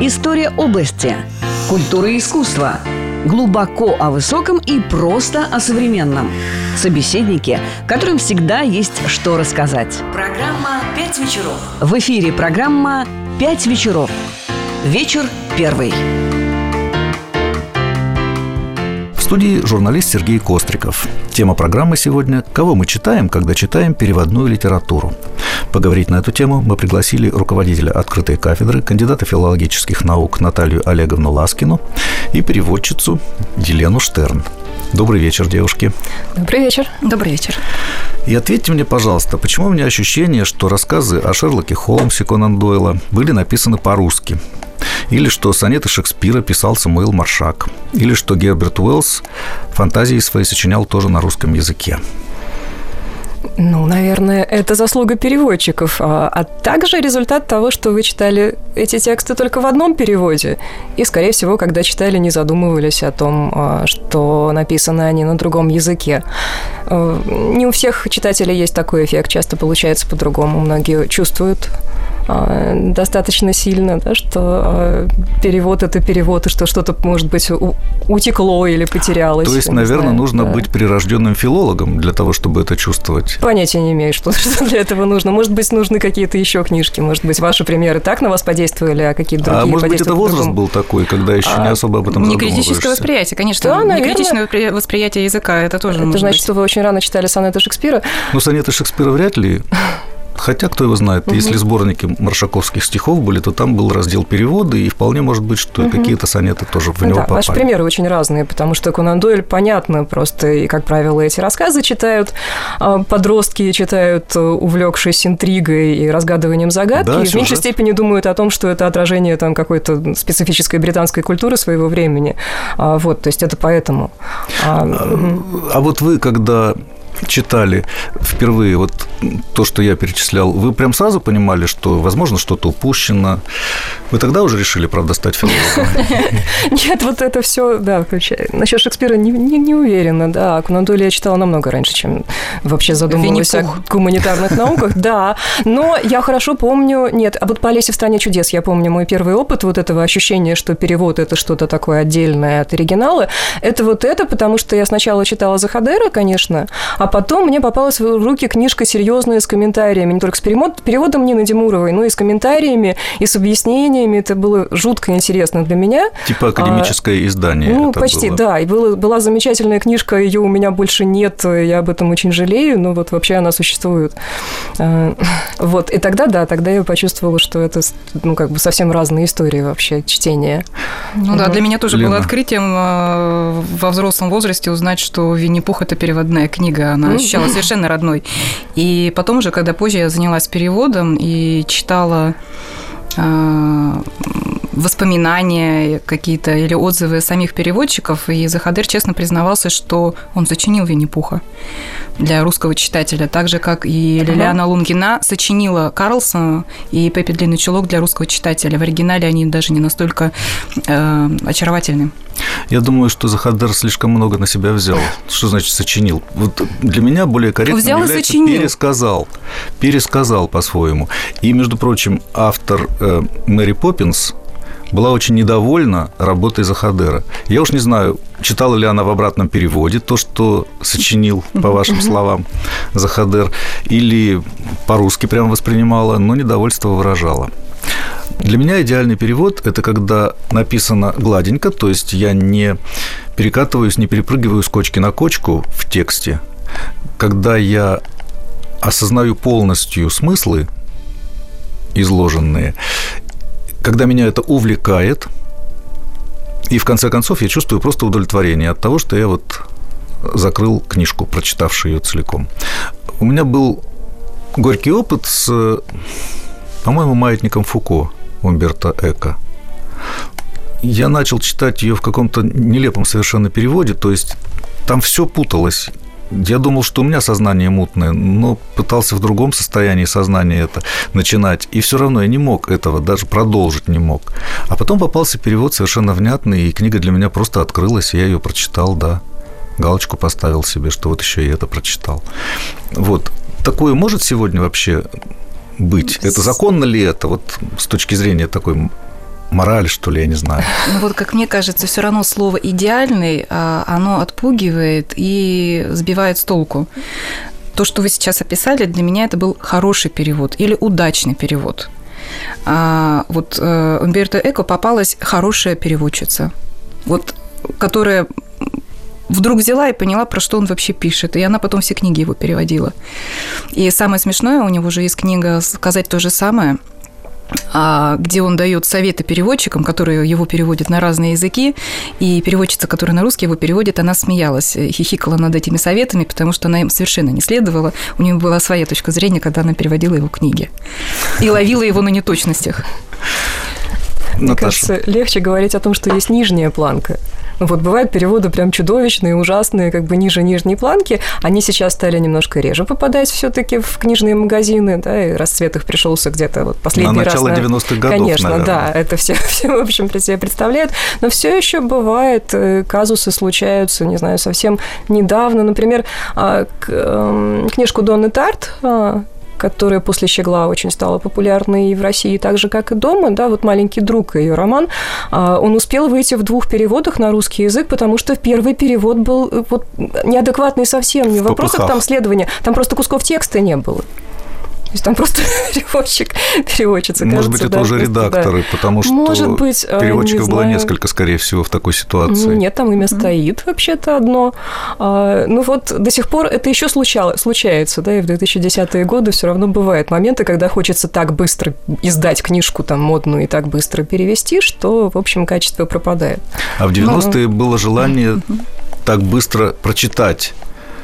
История области. Культура и искусство. Глубоко о высоком и просто о современном. Собеседники, которым всегда есть что рассказать. Программа «Пять вечеров». В эфире программа «Пять вечеров». Вечер первый. В студии журналист Сергей Костриков. Тема программы сегодня «Кого мы читаем, когда читаем переводную литературу?». Поговорить на эту тему мы пригласили руководителя открытой кафедры, кандидата филологических наук Наталью Олеговну Ласкину и переводчицу Елену Штерн. Добрый вечер, девушки. Добрый вечер. Добрый вечер. И ответьте мне, пожалуйста, почему у меня ощущение, что рассказы о Шерлоке Холмсе Конан Дойла были написаны по-русски? Или что сонеты Шекспира писал Самуил Маршак? Или что Герберт Уэллс фантазии свои сочинял тоже на русском языке? Ну, наверное, это заслуга переводчиков, а также результат того, что вы читали эти тексты только в одном переводе. И, скорее всего, когда читали, не задумывались о том, что написаны они на другом языке. Не у всех читателей есть такой эффект, часто получается по-другому. Многие чувствуют достаточно сильно, да, что перевод – это перевод, и что что-то, может быть, утекло или потерялось. То есть, наверное, нужно быть прирожденным филологом для того, чтобы это чувствовать? Понятия не имею, что для этого нужно. Может быть, нужны какие-то еще книжки, может быть, ваши примеры так на вас подействовали, а какие-то другие может быть, это возраст был такой, когда еще не особо об этом задумываешься? Некритическое восприятие, конечно. Да, некритичное восприятие языка, это тоже это может значит, быть. что вы очень рано читали сонеты Шекспира? Ну, сонеты Шекспира вряд ли. Хотя, кто его знает, если сборники маршаковских стихов были, то там был раздел перевода, и вполне может быть, что какие-то сонеты тоже в него попали. Ваши примеры очень разные, потому что Конан Дойль, понятно, просто, и, как правило, эти рассказы читают подростки, читают, увлекшись интригой и разгадыванием загадки, да, и в меньшей степени думают о том, что это отражение там какой-то специфической британской культуры своего времени. Вот, то есть это поэтому. А вот вы, когда читали впервые вот то, что я перечислял, вы прям сразу понимали, что, возможно, что-то упущено? Вы тогда уже решили, правда, стать филологом? Нет, вот это все, да, включая. Насчет Шекспира не уверена, да. Конан Дойля я читала намного раньше, чем вообще задумывалась о гуманитарных науках. Да, но я хорошо помню, нет, а вот по «Алисе в стране чудес» я помню мой первый опыт вот этого ощущения, что перевод – это что-то такое отдельное от оригинала. Это вот это, потому что я сначала читала Захадера, конечно, а потом мне попалась в руки книжка серьезная с комментариями, не только с переводом Нины Демуровой, но и с комментариями, и с объяснениями. Это было жутко интересно для меня. Типа академическое издание. Ну, почти, было. Да. И была замечательная книжка, ее у меня больше нет, я об этом очень жалею, но вот вообще она существует. Вот, и тогда я почувствовала, что это, ну, как бы совсем разные истории вообще чтения. Ну да, для меня тоже было открытием во взрослом возрасте узнать, что «Винни-Пух» – это переводная книга, она ощущалась совершенно родной. И потом уже, когда позже я занялась переводом и читала воспоминания какие-то или отзывы самих переводчиков, и Захадер честно признавался, что он сочинил «Винни-Пуха» для русского читателя, так же, как и Лилиана Лунгина сочинила Карлсона и Пеппи Длинный Чулок для русского читателя. В оригинале они даже не настолько очаровательны. Я думаю, что Захадер слишком много на себя взял. Что значит сочинил? Вот для меня более корректно является пересказал по-своему. И, между прочим, автор Мэри Поппинс была очень недовольна работой Захадера. Я уж не знаю, читала ли она в обратном переводе то, что сочинил, по вашим словам, Захадер, или по-русски прямо воспринимала, но недовольство выражала. Для меня идеальный перевод – это когда написано гладенько, то есть я не перекатываюсь, не перепрыгиваю с кочки на кочку в тексте, когда я осознаю полностью смыслы изложенные, когда меня это увлекает, и в конце концов я чувствую просто удовлетворение от того, что я вот закрыл книжку, прочитавший ее целиком. У меня был горький опыт с, по-моему, «Маятником Фуко» Умберто Эко. Я начал читать ее в каком-то нелепом совершенно переводе, то есть там все путалось. Я думал, что у меня сознание мутное, но пытался в другом состоянии сознания это начинать, и все равно я не мог этого, даже продолжить не мог. А потом попался перевод совершенно внятный, и книга для меня просто открылась, и я ее прочитал, да. Галочку поставил себе, что вот еще и это прочитал. Вот. Такое может сегодня вообще быть? Это законно ли это, вот с точки зрения такой мораль, что ли, я не знаю. Ну вот, как мне кажется, все равно слово «идеальный», оно отпугивает и сбивает с толку. То, что вы сейчас описали, для меня это был хороший перевод или удачный перевод. Вот Умберто Эко попалась хорошая переводчица, вот, которая вдруг взяла и поняла, про что он вообще пишет. И она потом все книги его переводила. И самое смешное, у него же есть книга «Сказать то же самое», где он дает советы переводчикам, которые его переводят на разные языки, и переводчица, которая на русский его переводит, она смеялась, хихикала над этими советами, потому что она им совершенно не следовала. У нее была своя точка зрения, когда она переводила его книги. И ловила его на неточностях. Мне кажется, легче говорить о том, что есть нижняя планка. Вот бывают переводы прям чудовищные, ужасные, как бы ниже нижней планки. Они сейчас стали немножко реже попадать все-таки в книжные магазины, да, и расцвет их пришелся где-то вот последний раз. На начало 90-х годов, конечно, наверное. Да, это все, в общем, при себе представляют. Но все еще бывает, казусы случаются, не знаю, совсем недавно. Например, книжку Донны Тарт, которая после «Щегла» очень стала популярной и в России, так же, как и дома, да, вот «Маленький друг» ее роман, он успел выйти в 2 переводах на русский язык, потому что первый перевод был вот неадекватный совсем, не в вопросах там следования, там просто кусков текста не было. То есть там просто переводчица. Может быть, это уже редакторы, потому что переводчиков было несколько, скорее всего, в такой ситуации. Нет, там имя стоит вообще-то одно. Ну вот до сих пор это еще случается, да, и в 2010-е годы все равно бывают моменты, когда хочется так быстро издать книжку там модную и так быстро перевести, что, в общем, качество пропадает. А в 90-е было желание так быстро прочитать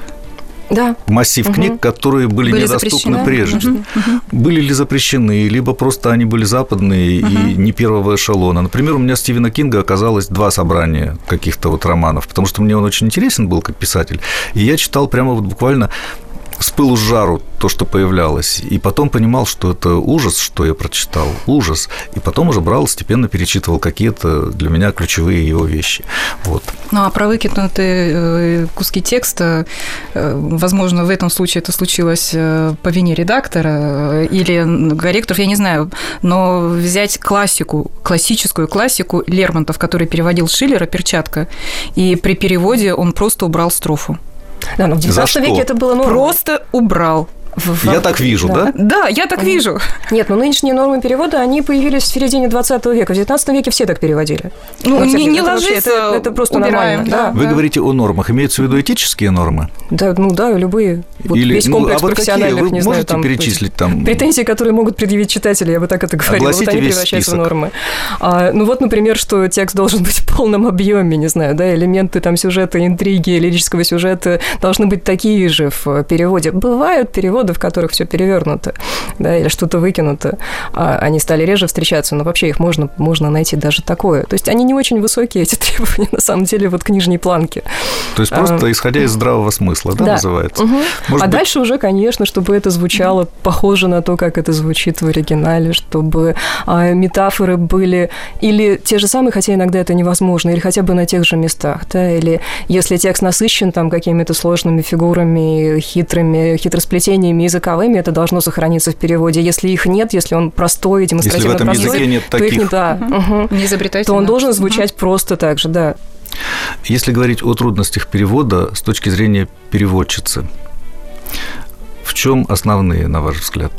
массив книг, которые были недоступны прежде. Были ли запрещены, либо просто они были западные и не первого эшелона. Например, у меня Стивена Кинга оказалось 2 собрания каких-то вот романов, потому что мне он очень интересен был как писатель, и я читал прямо вот буквально с пылу с жару то, что появлялось, и потом понимал, что это ужас, что я прочитал, ужас, и потом уже брал, постепенно перечитывал какие-то для меня ключевые его вещи. Вот. Ну, а про выкинутые куски текста, возможно, в этом случае это случилось по вине редактора или корректоров, я не знаю, но взять классическую классику Лермонтов, который переводил Шиллера «Перчатка», и при переводе он просто убрал строфу. Да, но в 19 веке это было нормально. Просто убрал. Я так вижу, да? Да, я так вижу. Нет, но нынешние нормы перевода, они появились в середине 20 века. В 19 веке все так переводили. Ну, не ложится, это просто нормально. Да. Вы говорите о нормах. Имеются в виду этические нормы? Да, любые. Вот или, весь комплекс какие? профессиональных, Вы не можете знаю, там перечислить там... претензии, которые могут предъявить читатели, я бы так это говорила. Огласите вот они превращаются в нормы. Вот, например, что текст должен быть в полном объеме, не знаю, да, элементы там сюжета, интриги, лирического сюжета должны быть такие же в переводе. Бывают переводы, в которых все перевернуто, да, или что-то выкинуто. Они стали реже встречаться, но вообще их можно найти даже такое. То есть они не очень высокие, эти требования, на самом деле, вот к нижней планке. То есть просто исходя из здравого смысла, да, называется? Дальше уже, конечно, чтобы это звучало похоже на то, как это звучит в оригинале, чтобы метафоры были или те же самые, хотя иногда это невозможно, или хотя бы на тех же местах, да, или если текст насыщен там какими-то сложными фигурами, хитросплетениями языковыми, это должно сохраниться в переводе. Если их нет, если он простой, демонстративно простой, если в этом языке нет таких, не изобретательно, то он должен звучать просто так же, да. Если говорить о трудностях перевода с точки зрения переводчицы, в чем основные, на ваш взгляд?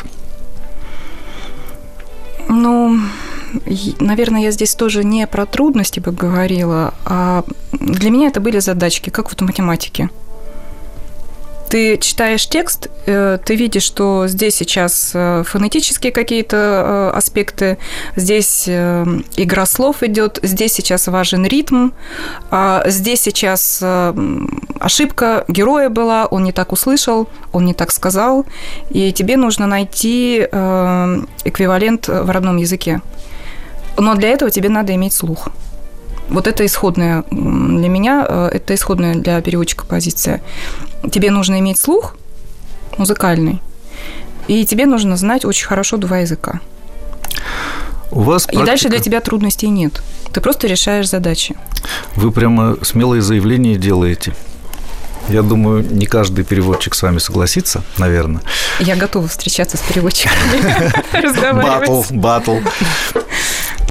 Ну, наверное, я здесь тоже не про трудности бы говорила, а для меня это были задачки, как вот в математике. Ты читаешь текст, ты видишь, что здесь сейчас фонетические какие-то аспекты, здесь игра слов идет, здесь сейчас важен ритм, здесь сейчас ошибка героя была, он не так услышал, он не так сказал, и тебе нужно найти эквивалент в родном языке. Но для этого тебе надо иметь слух. Вот это исходная для меня, это исходная для переводчика позиция. Тебе нужно иметь слух музыкальный, и тебе нужно знать очень хорошо 2 языка. У вас практика... И дальше для тебя трудностей нет. Ты просто решаешь задачи. Вы прямо смелые заявления делаете. Я думаю, не каждый переводчик с вами согласится, наверное. Я готова встречаться с переводчиками, разговаривать. Баттл.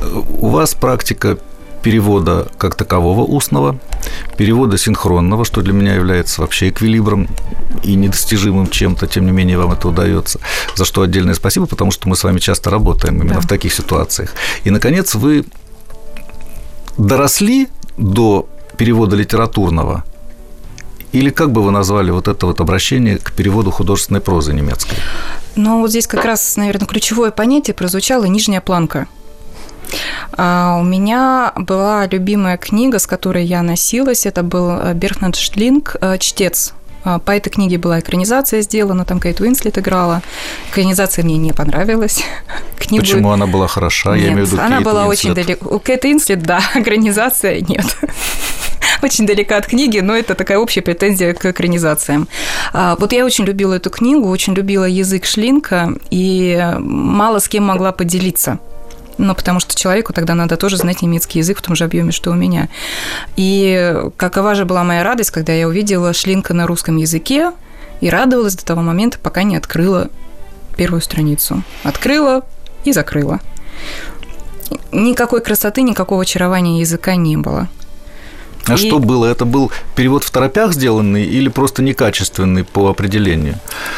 у вас практика перевода как такового устного, перевода синхронного, что для меня является вообще эквилибром и недостижимым чем-то, тем не менее вам это удается, за что отдельное спасибо, потому что мы с вами часто работаем именно в таких ситуациях. И, наконец, вы доросли до перевода литературного, или как бы вы назвали вот это вот обращение к переводу художественной прозы немецкой? Ну, вот здесь как раз, наверное, ключевое понятие прозвучало «нижняя планка». У меня была любимая книга, с которой я носилась, это был Берхтольд Штлинг «Чтец». По этой книге была экранизация сделана, там Кейт Уинслет играла. Экранизация мне не понравилась. Книгу... Почему она была хороша? Нет, я имею в виду она Кейт была Уинслет. очень далеко. У Кейт Уинслет, да, экранизация нет. Очень далека от книги, но это такая общая претензия к экранизациям. Вот я очень любила эту книгу, очень любила язык Шлинка, и мало с кем могла поделиться. Ну, потому что человеку тогда надо тоже знать немецкий язык в том же объеме, что у меня. И какова же была моя радость, когда я увидела Шлинка на русском языке и радовалась до того момента, пока не открыла первую страницу. Открыла и закрыла. Никакой красоты, никакого очарования языка не было. А что было? Это был перевод в торопях сделанный или просто некачественный по определению?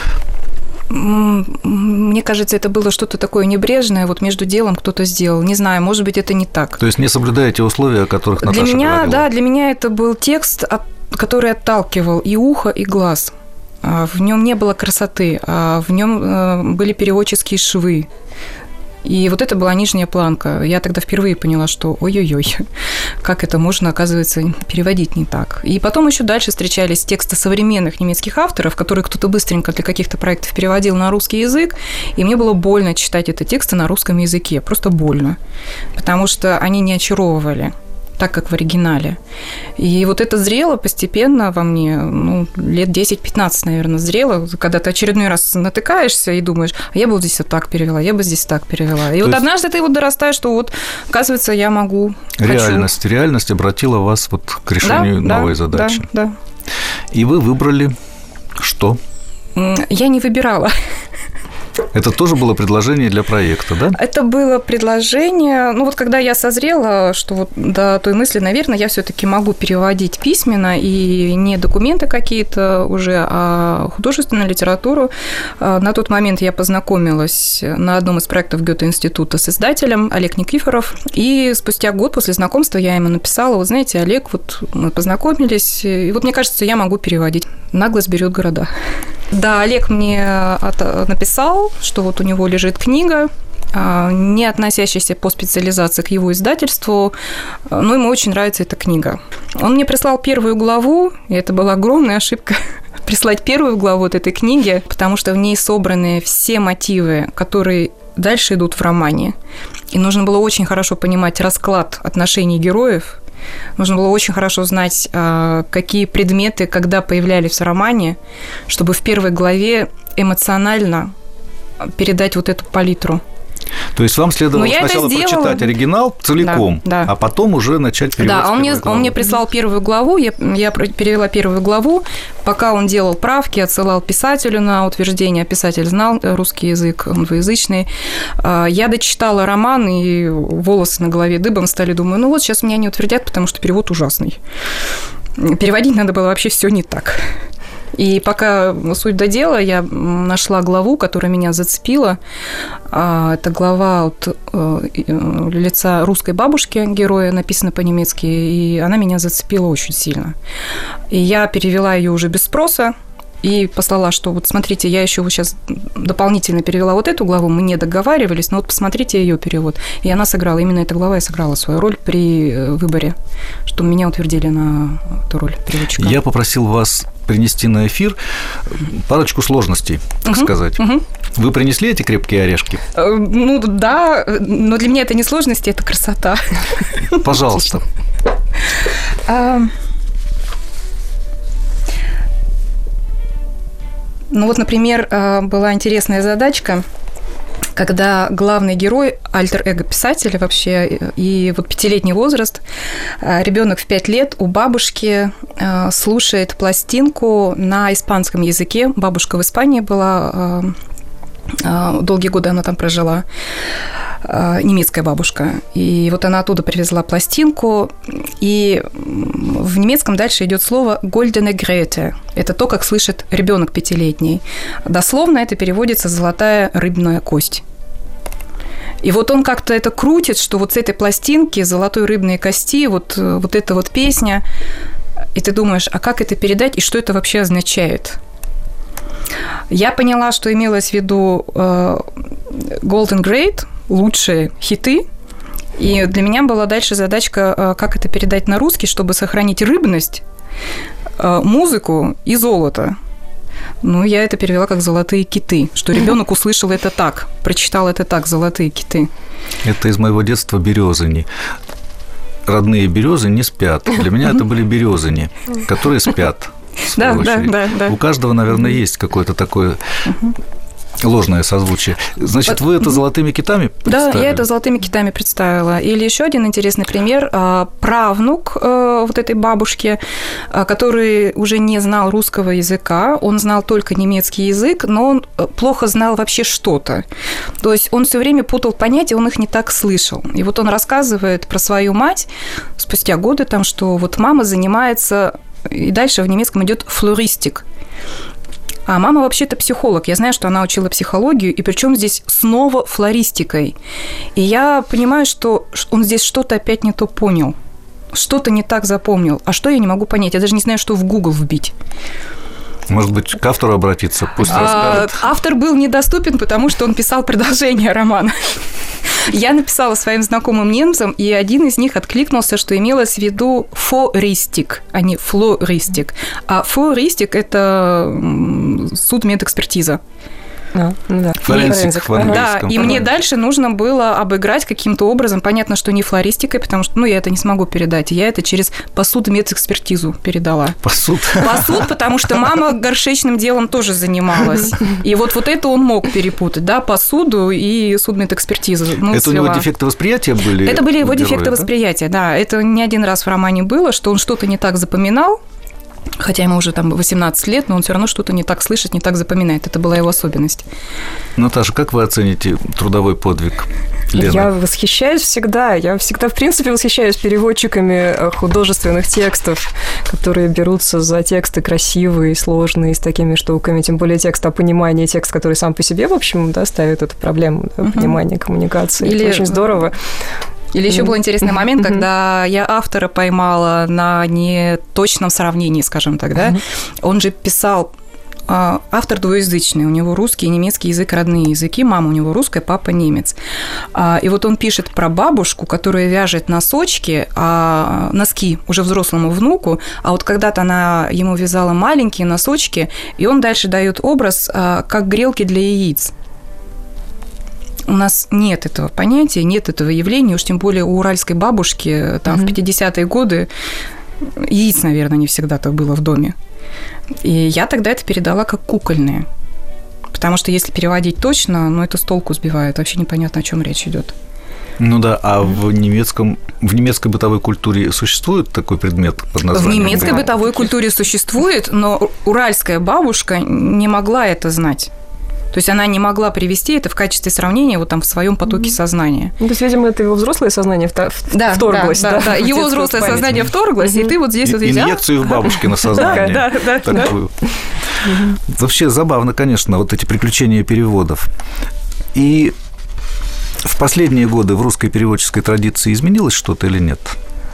Мне кажется, это было что-то такое небрежное, вот между делом кто-то сделал. Не знаю, может быть, это не так. То есть не соблюдаете условия, о которых Наташа говорила? Да, для меня это был текст, который отталкивал и ухо, и глаз. В нем не было красоты, в нем были переводческие швы. И вот это была нижняя планка. Я тогда впервые поняла, что ой-ой-ой, как это можно, оказывается, переводить не так. И потом еще дальше встречались тексты современных немецких авторов, которые кто-то быстренько для каких-то проектов переводил на русский язык, и мне было больно читать эти тексты на русском языке, просто больно, потому что они не очаровывали так, как в оригинале. И вот это зрело постепенно во мне, лет 10-15, наверное, зрело, когда ты очередной раз натыкаешься и думаешь, а я бы вот здесь вот так перевела, я бы здесь так перевела. И вот однажды ты вот дорастаешь, что вот, оказывается, я могу, Реальность обратила вас вот к решению новой задачи. Да. И вы выбрали что? Я не выбирала. Это тоже было предложение для проекта, да? Это было предложение, вот когда я созрела, что вот до той мысли, наверное, я все-таки могу переводить письменно и не документы какие-то уже, а художественную литературу. На тот момент я познакомилась на одном из проектов Гёте-института с издателем Олег Никифоров, и спустя год после знакомства я ему написала, вот знаете, Олег, вот мы познакомились, и вот мне кажется, я могу переводить. Наглость берет города. Да, Олег мне написал, что вот у него лежит книга, не относящаяся по специализации к его издательству, но ему очень нравится эта книга. Он мне прислал первую главу, и это была огромная ошибка прислать первую главу от этой книги, потому что в ней собраны все мотивы, которые дальше идут в романе. И нужно было очень хорошо понимать расклад отношений героев. Нужно было очень хорошо знать, какие предметы, когда появлялись в романе, чтобы в первой главе эмоционально передать вот эту палитру. То есть вам следовало сначала прочитать оригинал целиком, да. А потом уже начать переводить. Да, он мне прислал первую главу, я перевела первую главу, пока он делал правки, отсылал писателю на утверждение, писатель знал русский язык, он двуязычный. Я дочитала роман, и волосы на голове дыбом стали, думаю, вот сейчас меня не утвердят, потому что перевод ужасный. Переводить надо было вообще все не так. И пока суть до дела, я нашла главу, которая меня зацепила. Это глава от лица русской бабушки героя, написана по-немецки, и она меня зацепила очень сильно. И я перевела ее уже без спроса и послала, что вот смотрите, я еще сейчас дополнительно перевела вот эту главу, мы не договаривались, но вот посмотрите ее перевод. И она сыграла, именно эта глава и сыграла свою роль при выборе, что меня утвердили на эту роль переводчика. Я попросил вас принести на эфир парочку сложностей, так сказать. Вы принесли эти крепкие орешки? Да, но для меня это не сложности, это красота. Пожалуйста. Вот, например, была интересная задачка, когда главный герой, альтер-эго писателя вообще, и вот 5-летний возраст, ребенок в 5 лет у бабушки слушает пластинку на испанском языке. Бабушка в Испании была, долгие годы она там прожила. немецкая бабушка. И вот она оттуда привезла пластинку, и в немецком дальше идет слово «goldene Grete». Это то, как слышит ребенок 5-летний. Дословно это переводится «золотая рыбная кость». И вот он как-то это крутит, что вот с этой пластинки «Золотой рыбной кости» вот эта вот песня, и ты думаешь, а как это передать, и что это вообще означает? Я поняла, что имелось в виду Golden Great, лучшие хиты, и для меня была дальше задачка, как это передать на русский, чтобы сохранить рыбность, музыку и золото. Ну, я это перевела как «золотые киты», что ребенок услышал это так, прочитал это так, «золотые киты». Это из моего детства березыни. Родные березы не спят. Для меня это были березыни, которые спят. Да. У каждого, наверное, есть какое-то такое ложное созвучие. Значит, вы это «золотыми китами» представили? Да, я это «золотыми китами» представила. Или еще один интересный пример. Правнук вот этой бабушки, который уже не знал русского языка, он знал только немецкий язык, но он плохо знал вообще что-то. То есть он все время путал понятия, он их не так слышал. И вот он рассказывает про свою мать спустя годы, там, что вот мама занимается, и дальше в немецком идет флористик. А мама вообще-то психолог. Я знаю, что она учила психологию, и причем здесь снова флористикой. И я понимаю, что он здесь что-то опять не то понял, что-то не так запомнил. А что я не могу понять? Я даже не знаю, что в Google вбить. Может быть, к автору обратиться, пусть расскажет. Автор был недоступен, потому что он писал продолжение романа. Я написала своим знакомым немцам, и один из них откликнулся, что имелось в виду фористик, а не флористик. А фористик – это судмедэкспертиза. Форенсик. Да, и мне дальше нужно было обыграть каким-то образом. Понятно, что не флористикой, потому что я это не смогу передать. Я это через посудмедэкспертизу передала. Посуд, потому что мама горшечным делом тоже занималась. И вот это он мог перепутать, да, посуду и судмедэкспертизу. Это у него дефекты восприятия были? Это были его дефекты восприятия, да. Это не один раз в романе было, что он что-то не так запоминал, хотя ему уже там 18 лет, но он все равно что-то не так слышит, не так запоминает. Это была его особенность. Наташа, как вы оцените трудовой подвиг Лены? Я восхищаюсь всегда. Я всегда, в принципе, восхищаюсь переводчиками художественных текстов, которые берутся за тексты красивые, сложные, с такими штуками. Тем более текст о понимании, текст, который сам по себе, в общем, да, ставит эту проблему понимания, коммуникации. Это очень здорово. Или еще был интересный момент, когда я автора поймала на неточном сравнении, скажем так, да. Он же писал, автор двуязычный, у него русский и немецкий язык родные языки, мама у него русская, папа немец. И вот он пишет про бабушку, которая вяжет носочки, носки уже взрослому внуку, а вот когда-то она ему вязала маленькие носочки, и он дальше дает образ как грелки для яиц. У нас нет этого понятия, нет этого явления, уж тем более у уральской бабушки там в 50-е годы яиц, наверное, не всегда-то было в доме. И я тогда это передала как кукольные, потому что если переводить точно, это с толку сбивает, вообще непонятно, о чем речь идет. Ну да, а в немецкой бытовой культуре существует такой предмет под названием? В немецкой бытовой культуре существует, но уральская бабушка не могла это знать. То есть она не могла привести это в качестве сравнения вот там в своем потоке сознания. То есть, видимо, это его взрослое сознание вторглось. Да, его взрослое сознание вторглось, и ты вот здесь вот взял. Инъекцию в бабушкино сознание. Да. Вообще забавно, конечно, вот эти приключения переводов. И в последние годы в русской переводческой традиции изменилось что-то или нет?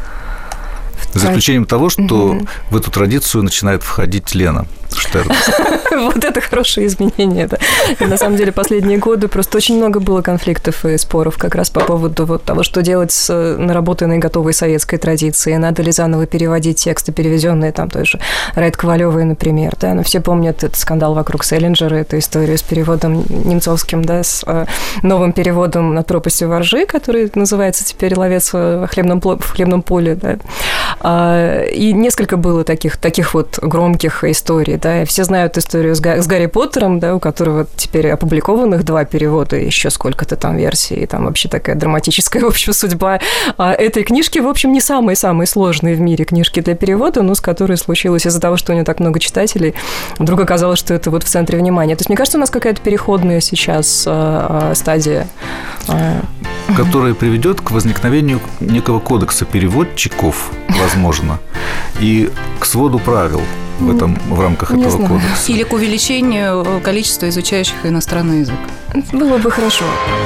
За исключением того, что в эту традицию начинает входить Лена Штерн. Вот это хорошее изменение, да. И на самом деле последние годы просто очень много было конфликтов и споров как раз по поводу того, что делать с наработанной готовой советской традицией. Надо ли заново переводить тексты, переведенные там той же Райт Ковалёвой, например, да. Но все помнят этот скандал вокруг Селлинджера, эту историю с переводом немцовским, да, с новым переводом «Над пропастью воржи», который называется теперь «Ловец в хлебном поле», да. И несколько было таких вот громких историй, да, и все знают историю с Гарри Поттером, да, у которого теперь опубликованных 2 перевода, еще сколько-то там версий, и там вообще такая драматическая, в общем, судьба этой книжки, в общем, не самые-самые сложные в мире книжки для перевода, но с которой случилось из-за того, что у нее так много читателей, вдруг оказалось, что это вот в центре внимания. То есть, мне кажется, у нас какая-то переходная сейчас стадия. Которая приведет к возникновению некого кодекса переводчиков, возможно, и к своду правил в рамках этого кодекса. Или к увеличению количества изучающих иностранный язык. Было бы хорошо.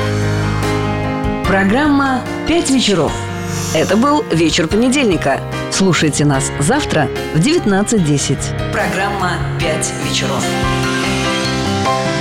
Программа «5 вечеров». Это был вечер понедельника. Слушайте нас завтра в 19:10. Программа «5 вечеров».